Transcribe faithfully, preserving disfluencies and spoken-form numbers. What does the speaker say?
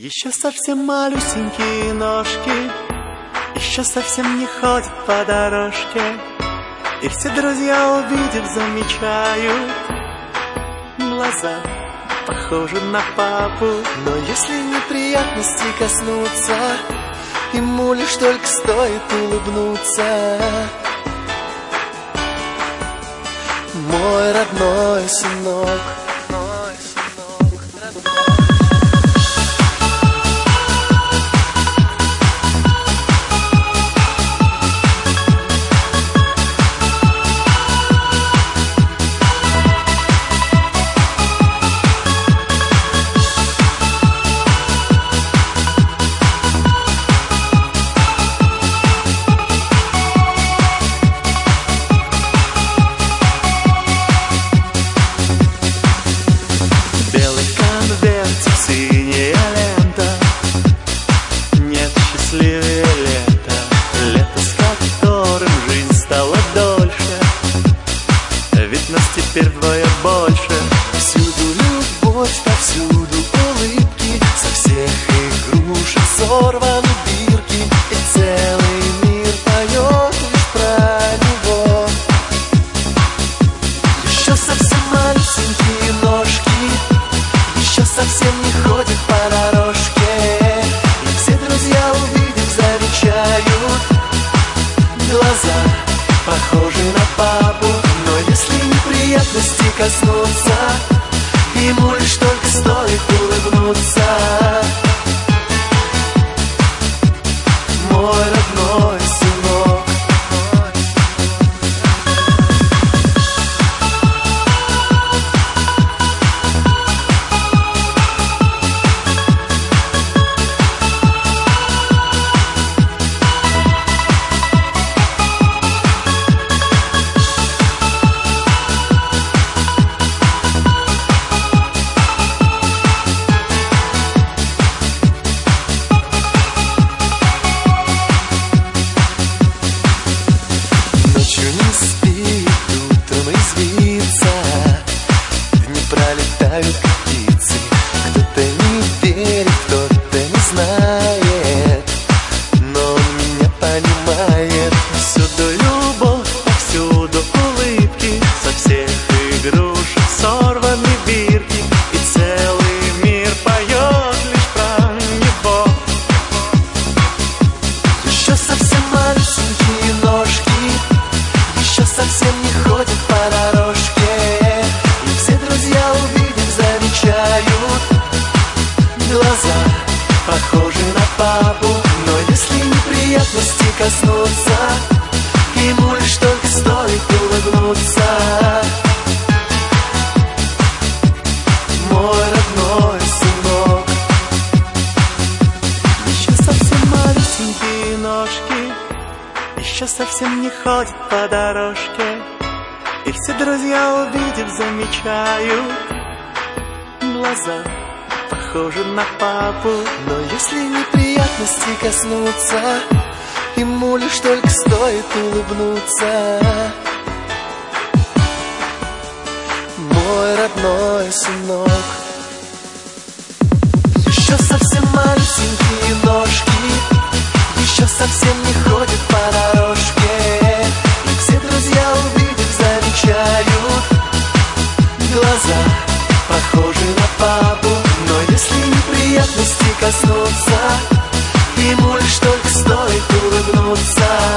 Еще совсем малюсенькие ножки, еще совсем не ходят по дорожке, и все друзья, увидев, замечают, глаза похожи на папу. Но если неприятности коснуться, ему лишь только стоит улыбнуться. Мой родной сынок, синяя лента, нет счастливее лета, лето, с которым жизнь стала дольше, ведь нас теперь вдвое больше. Всюду любовь, повсюду улыбки, со всех игрушек сорваны бирки, и целый мир поет лишь про него. Еще совсем малюсенькие ножки, еще совсем не ходит по дорожке, и все друзья, увидев, замечают, глаза похожи на папу. Но если неприятности коснуться, ему лишь только стоит улыбнуться. Мой родной сынок, пролетают как птицы. Кто-то не верит, кто-то не знает, но он меня понимает. Всюду любовь, повсюду улыбки, со всех игрушек сорваны бирки, и целый мир поет лишь про него. Еще совсем малюсенькие ножки, еще совсем не ходят по дорожке, глаза похожи на папу. Но если неприятности коснуться, ему лишь только стоит улыбнуться. Мой родной сынок, еще совсем малюсенькие ножки, еще совсем не ходят по дорожке, и все друзья, увидев, замечают, глаза похожи на папу. но если неприятности коснуться, ему лишь только стоит улыбнуться. Мой родной сынок, еще совсем малюсенькие ножки, еще совсем не ходят по дорожке, и все друзья, увидев, замечают, глаза похожи на папу. Но если неприятности коснуться, ему лишь только стоит улыбнуться.